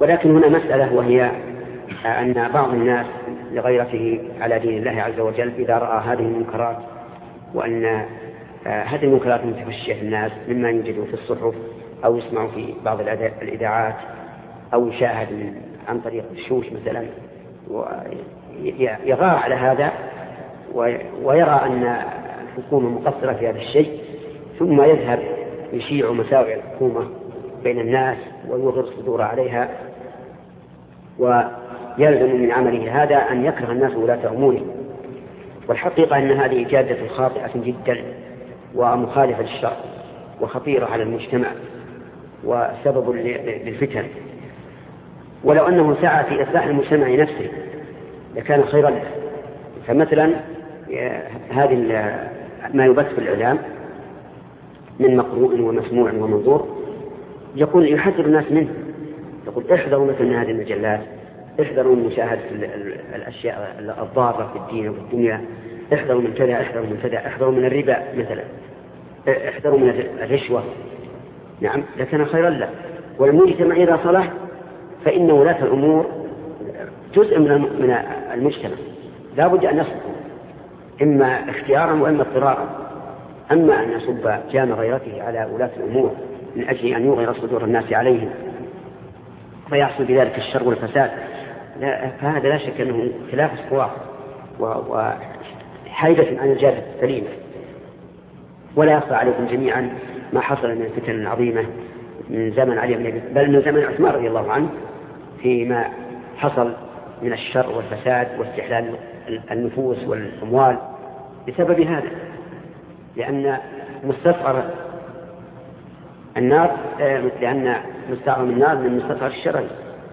ولكن هنا مسألة، وهي أن بعض الناس لغيرته على دين الله عز وجل إذا رأى هذه المنكرات، وأن هذه المنكرات متفشية في الناس مما يوجد في الصحف أو يسمع في بعض الإذاعات أو يشاهد عن طريق الشوش مثلا، ويغار على هذا ويرى أن الحكومة مقصرة في هذا الشيء، ثم يذهب يشيع مساوئ الحكومة بين الناس ويغر صدور عليها، ويلزم من عمله هذا أن يكره الناس ولاة أموره. والحقيقة أن هذه إجادة خاطئة جدا ومخالفة للشرع وخطيرة على المجتمع وسبب للفتن. ولو أنه سعى في إصلاح المجتمع نفسه لكان خيرا له. فمثلا هذه ما يبث في الإعلام من مقروء ومسموع ومنظور يقول يحذر الناس منه، يقول احذروا مثل من هذه المجلات، احذروا من مشاهدة الأشياء الضارة في الدين وفي الدنيا، احذروا من كذا، احذروا من كذا، احذروا من الربا مثلا، احذروا من الرشوة. نعم، لكان خيرا له. والمجتمع إذا صلح فإن ولاة الأمور جزء من المجتمع لا بد أن يصلحوا، إما اختيارا وإما اضطرارا. أما أن يصب جام غيرته على ولاة الأمور من أجل أن يغير صدور الناس عليهم فيحصل بذلك الشر والفساد، فهذا لا شك أنه خلاف الصواب وحيدة عن الجادة السليمة. ولا يخفى عليكم جميعا ما حصل من الفتن العظيمة من زمن علي بن أبي، بل من زمن عثمان رضي الله عنه، فيما حصل من الشر والفساد واستحلال النفوس والأموال بسبب هذا، لأن مستصغر النار، لأن مستعظم النار من مستصغر الشر.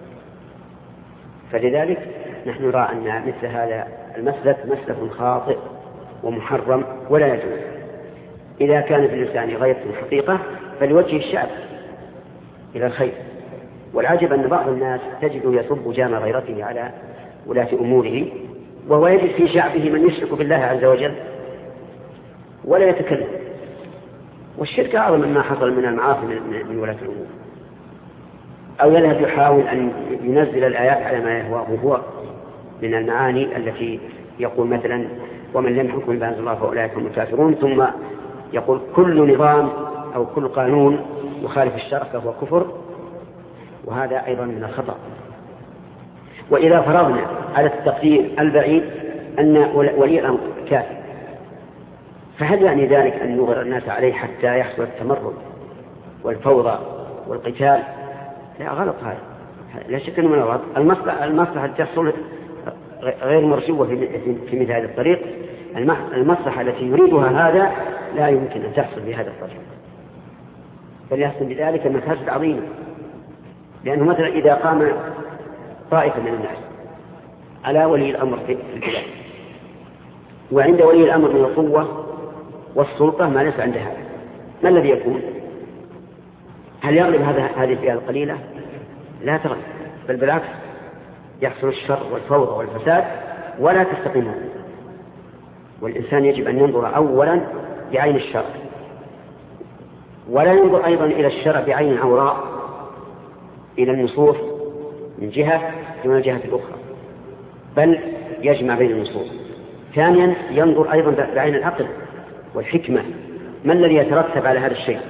فلذلك نحن نرى أن مثل هذا المسلك مسلك خاطئ ومحرم ولا يجوز. إذا كان في الإنسان غاية الحقيقة فليوجه الشعب إلى الخير. والعجب أن بعض الناس تجد يصب جام غيرته على ولاة أموره، وهو يجد في شعبه من يشرك بالله عز وجل ولا يتكلم. والشرك أعظم مما حصل من المعاصي من ولاة الأمور. أو يذهب يحاول أن ينزل الآيات على ما يهواه هو من المعاني التي يقول مثلا ومن لم يحكم بما أنزل الله فأولئك هم الكافرون، ثم يقول كل نظام أو كل قانون يخالف الشرع فهو كفر، وهذا أيضا من الخطأ. وإذا فرضنا على التقدير البعيد أن ولي الأمر كافر، فهل يعني ذلك أن يغر الناس عليه حتى يحصل التمرد والفوضى والقتال؟ لا، غلط هذا، لا شك أنه من الغلط. المصلحة التي تحصل غير مرجوة في مثل هذا الطريق. المصلحة التي يريدها هذا لا يمكن أن تحصل بهذا الطريق، بل يحصل بذلك مفاسد عظيمة. لأنه مثلا إذا قام طائفة من الناس على ولي الأمر في البلاد، وعند ولي الأمر من القوة والسلطة ما ليس عند هذا، ما الذي يكون؟ هل يغلب هذه الفئة القليلة؟ لا تغلب، بل بالعكس يحصل الشر والفوضى والفساد ولا تستقيم. والإنسان يجب أن ينظر أولا بعين الشر، ولا ينظر أيضا إلى الشر بعين عوراء إلى النصوص من جهة دون الجهة الأخرى، بل يجمع بين النصوص. ثانيا ينظر أيضا بعين العقل والحكمة، ما الذي يترتب على هذا الشيء.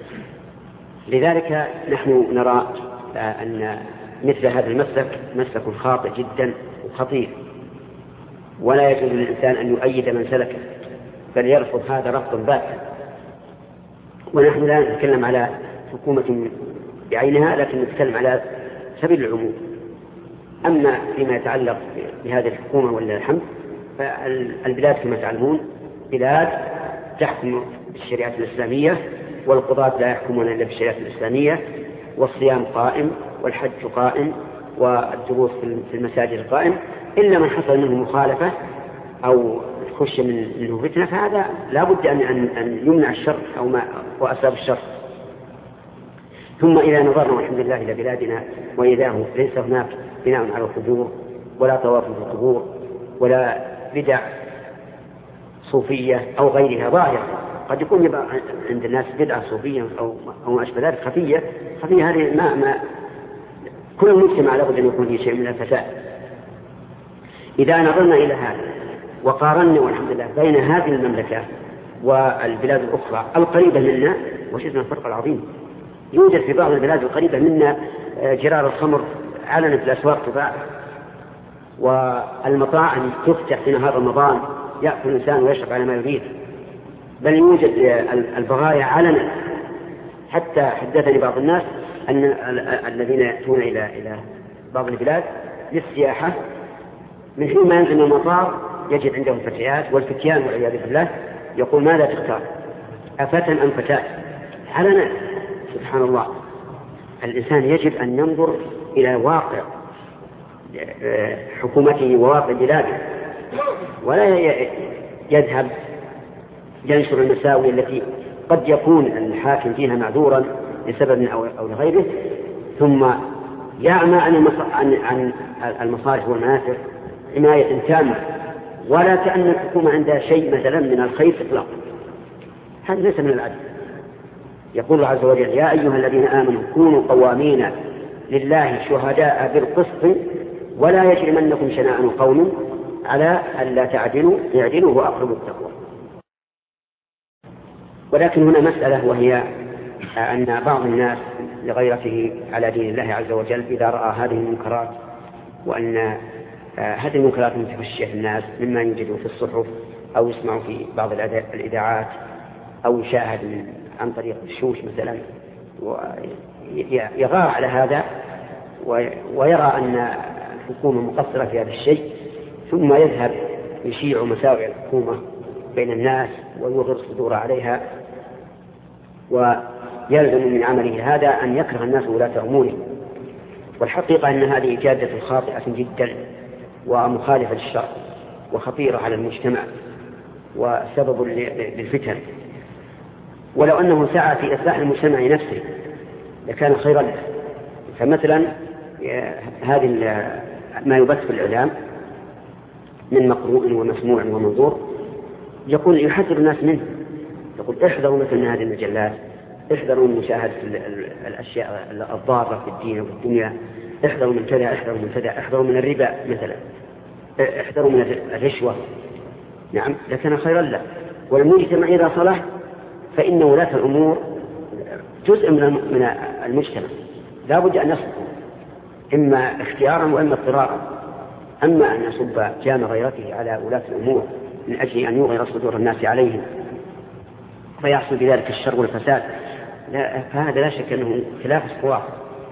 لذلك نحن نرى أن مثل هذا المسلك مسلك خاطئ جدا وخطير، ولا يجوز للإنسان أن يؤيد من سلكه، بل يرفض هذا رفضا باتا. ونحن لا نتكلم على حكومة بعينها، لكن نتكلم على سبيل العموم. أما فيما يتعلق بهذه الحكومة ولله الحمد، فالبلاد كما تعلمون بلاد تحكم بالشريعة الإسلامية، والقضاة لا يحكمون إلا بالشريعة الإسلامية، والصيام قائم والحج قائم والدروس في المساجد قائم، إلا من حصل منه مخالفة أو خش منه فتنة، فهذا لا بد أن يمنع الشر أو وأسباب الشر. ثم إذا نظرنا والحمد لله إلى بلادنا وإذا ليس هناك بناء على القبور ولا طواف في القبور ولا بدع صوفية أو غيرها ظاهرة. قد يكون يبقى عند الناس بدعة صوفية أو ما أشبه ذلك خفية هذه ما كل مجتمع لابد أن يكون فيه شيء من الفساد. إذا نظرنا إلى هذا وقارنا والحمد لله بين هذه المملكة والبلاد الأخرى القريبة منا، وجدنا الفرق العظيم. يوجد في بعض البلاد القريبة منا جرار الخمر علنا في الأسواق تباع، والمطاعم تفتح في نهار رمضان يأكل الإنسان ويشرب على ما يريد، بل يوجد البغايا علنا. حتى حدثني بعض الناس أن الذين يأتون إلى بعض البلاد للسياحة من حين ما ينزل من المطار يجد عندهم فتيات والفتيان والعياذ بالله، يقول ماذا تختار أفتى أم فتاة؟ علنا. سبحان الله. الإنسان يجب أن ينظر إلى واقع حكومته وواقع بلاده، ولا يذهب ينشر المساوئ التي قد يكون الحاكم فيها معذورا لسبب أو لغيره، ثم يعمى عن المصالح والمنافع حماية تامة، ولا كأن الحكومة عندها شيء مثلا من الخير إطلاقا. هذا ليس من العدل. يقول الله عز وجل يا أيها الذين آمنوا كونوا قوامين لله شهداء بالقسط ولا يجرمنكم شنآن قوم على ألا تعدلوا اعدلوا وأقربوا التقوى. ولكن هنا مسألة، وهي أن بعض الناس لغيرته على دين الله عز وجل إذا رأى هذه المنكرات، وأن هذه المنكرات متفشية في الناس مما يوجد في الصحف أو يسمع في بعض الإذاعات أو يشاهد عن طريق الشوش مثلا، ويغار على هذا ويرى أن الحكومة مقصرة في هذا الشيء، ثم يذهب يشيع مساوئ الحكومة بين الناس ويغر صدور عليها، ويلزم من عمله هذا أن يكره الناس ولاة أموره. والحقيقة أن هذه جادة خاطئة جدا ومخالفة للشرع وخطيرة على المجتمع وسبب للفتن. ولو أنه سعى في إصلاح المجتمع نفسه لكان خيرا له. فمثلا هذه ما يبث في الإعلام من مقروء ومسموع ومنظور يقول يحذر الناس منه، يقول احذروا مثل هذه المجلات، احذروا من مشاهدة الأشياء الضارة في الدين وفي الدنيا، احذروا من كذا، احذروا من كذا، احذروا من الربا مثلا، احذروا من الرشوة. نعم، لكان خيرا له. والمجتمع إذا صلح فإن ولاة الأمور جزء من المجتمع لا بد أن يصلحوا، إما اختيارا وإما اضطرارا. أما أن يصب جام غيرته على ولاة الأمور من أجل أن يغير صدور الناس عليهم فيحصل بذلك الشر والفساد، فهذا لا شك أنه خلاف الصواب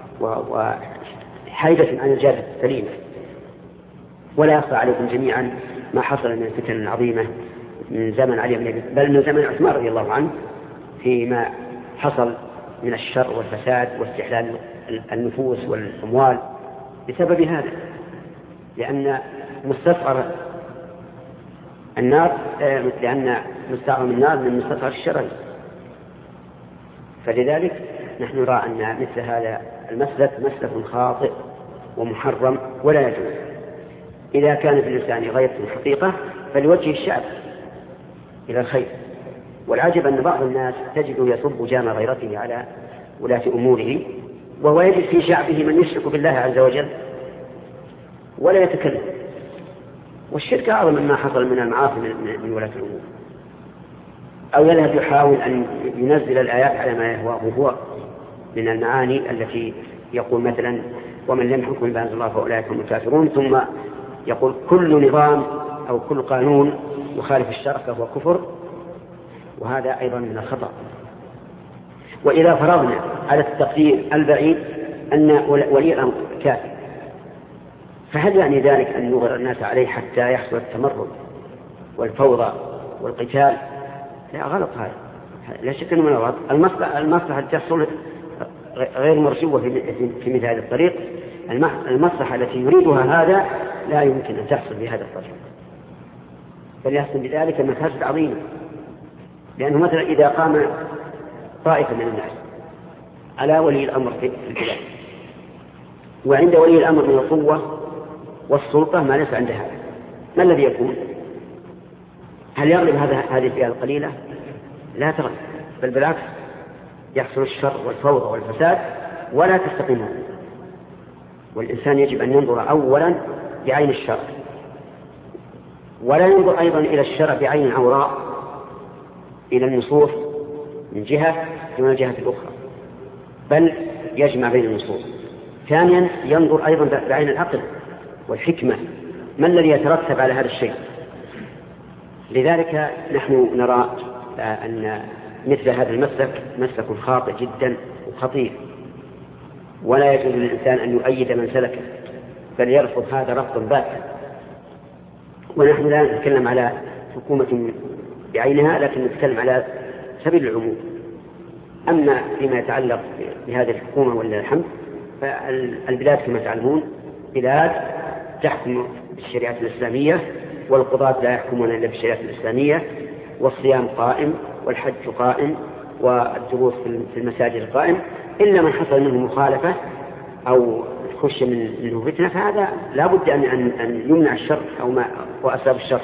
وحيدة عن الجادة السليمة. ولا يخفى عليكم جميعا ما حصل من الفتن العظيمة من زمن علي بن بل من زمن عثمان رضي الله عنه فيما حصل من الشر والفساد واستحلال النفوس والأموال بسبب هذا، لأن مستصغر النار لأن مستعظم النار من مستصغر الشرر. فلذلك نحن نرى أن مثل هذا المسلك مسلك خاطئ ومحرم ولا يجوز. إذا كان في الإنسان غاية الحقيقة فليوجه الشعب إلى الخير. والعجب أن بعض الناس تجده يصب جام غيرته على ولاة أموره، وهو يجد في شعبه من يشرك بالله عز وجل ولا يتكلم. والشرك أعظم مما حصل من المعاصي من ولاة الأمور. أو يذهب يحاول أن ينزل الآيات على ما يهواه هو من المعاني التي يقول مثلا ومن لم يحكم بما أنزل الله فأولئك هم الكافرون، ثم يقول كل نظام أو كل قانون يخالف الشرع فهو كفر، وهذا أيضا من الخطأ. وإذا فرضنا على التقدير البعيد أن ولي الأمر كافر، فهل يعني ذلك أن يغر الناس عليه حتى يحصل التمرد والفوضى والقتال؟ لا، غلط هذا، لا شك أنه من الغلط. المصلحة تحصل غير مرجوة في مثل هذا الطريق. المصلحة التي يريدها هذا لا يمكن أن تحصل بهذا الطريق، بل يحصل بذلك مفاسد عظيمة. لأنه مثلا إذا قام طائفة من الناس على ولي الأمر في البلاد، وعند ولي الأمر من القوة والسلطة ما ليس عند هذا، ما الذي يكون؟ هل يغلب هذه الفئة القليلة؟ لا تغلب، بل بالعكس يحصل الشر والفوضى والفساد ولا تستقيم. والإنسان يجب أن ينظر أولا بعين الشرع، ولا ينظر أيضا إلى الشرع بعين عوراء إلى النصوص من جهة دون الجهة الأخرى، بل يجمع بين النصوص. ثانيا ينظر أيضا بعين العقل والحكمة، ما الذي يترتب على هذا الشيء. لذلك نحن نرى أن مثل هذا المسلك مسلك خاطئ جدا وخطير، ولا يجوز للإنسان أن يؤيد من سلكه، بل يرفض هذا رفضا باتا. ونحن لا نتكلم على حكومة بعينها، لكن نتكلم على سبيل العموم. أما فيما يتعلق بهذه الحكومة ولا الحمد، فالبلاد كما تعلمون بلاد تحكم بالشريعة الإسلامية، والقضاة لا يحكمون إلا بالشريعة الإسلامية، والصيام قائم، والحج قائم، والدروس في المساجد قائم، إلا من حصل منه مخالفة أو خش منه فتنة، فهذا لا بد أن يمنع الشر وأسباب الشر.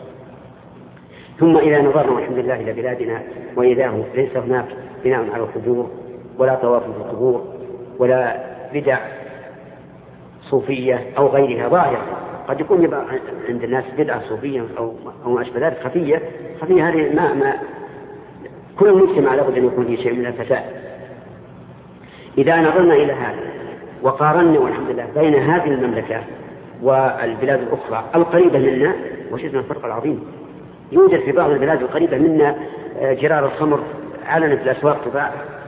ثم إذا نظرنا والحمد لله إلى بلادنا وإذا ليس هناك بناء على القبور ولا طواف في القبور ولا بدع صوفية أو غيرها ظاهرة، قد يكون يبقى عند الناس بدعة صوفية أو ما أشبه ذلك خفية هذه ما كل مجتمع لابد أن يكون فيه شيء من الفساد. إذا نظرنا إلى هذا وقارنا والحمد لله بين هذه المملكة والبلاد الأخرى القريبة منا، وجدنا الفرق العظيم. يوجد في بعض البلاد القريبة منا جرار الخمر علنا في الأسواق تباع،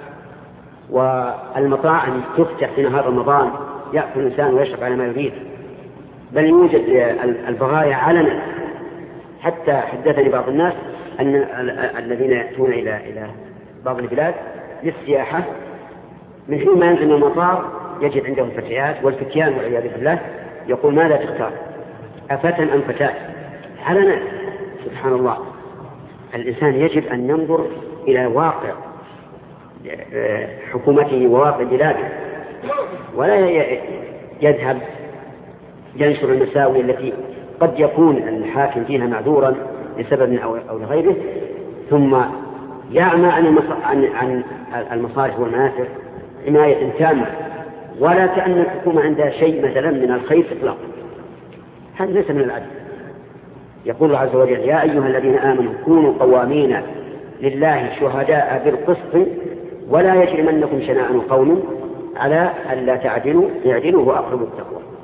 والمطاعم تفتح في نهار رمضان يأكل الإنسان ويشرب على ما يريد، بل يوجد البغايا علنا. حتى حدثني بعض الناس أن الذين يأتون إلى بعض البلاد للسياحة من حين ما ينزل من المطار يجد عندهم فتيات والفتيان والعياذ بالله، يقول ماذا تختار أفتى أم فتاة؟ علنا. سبحان الله. الإنسان يجب أن ينظر إلى واقع حكومته وواقع بلاده، ولا يذهب ينشر المساوئ التي قد يكون الحاكم فيها معذورا لسبب أو لغيره، ثم يعمى عن المصالح والمنافع عناية تامة، ولا كأن الحكومة عندها شيء مثلا من الخير إطلاقا. هذا ليس من العدل. يقول الله عز وجل يا أيها الذين آمنوا كونوا قوامين لله شهداء بالقسط ولا يجرمنكم شنآن قوم على ألا تعدلوا اعدلوا وأقربوا التقوى.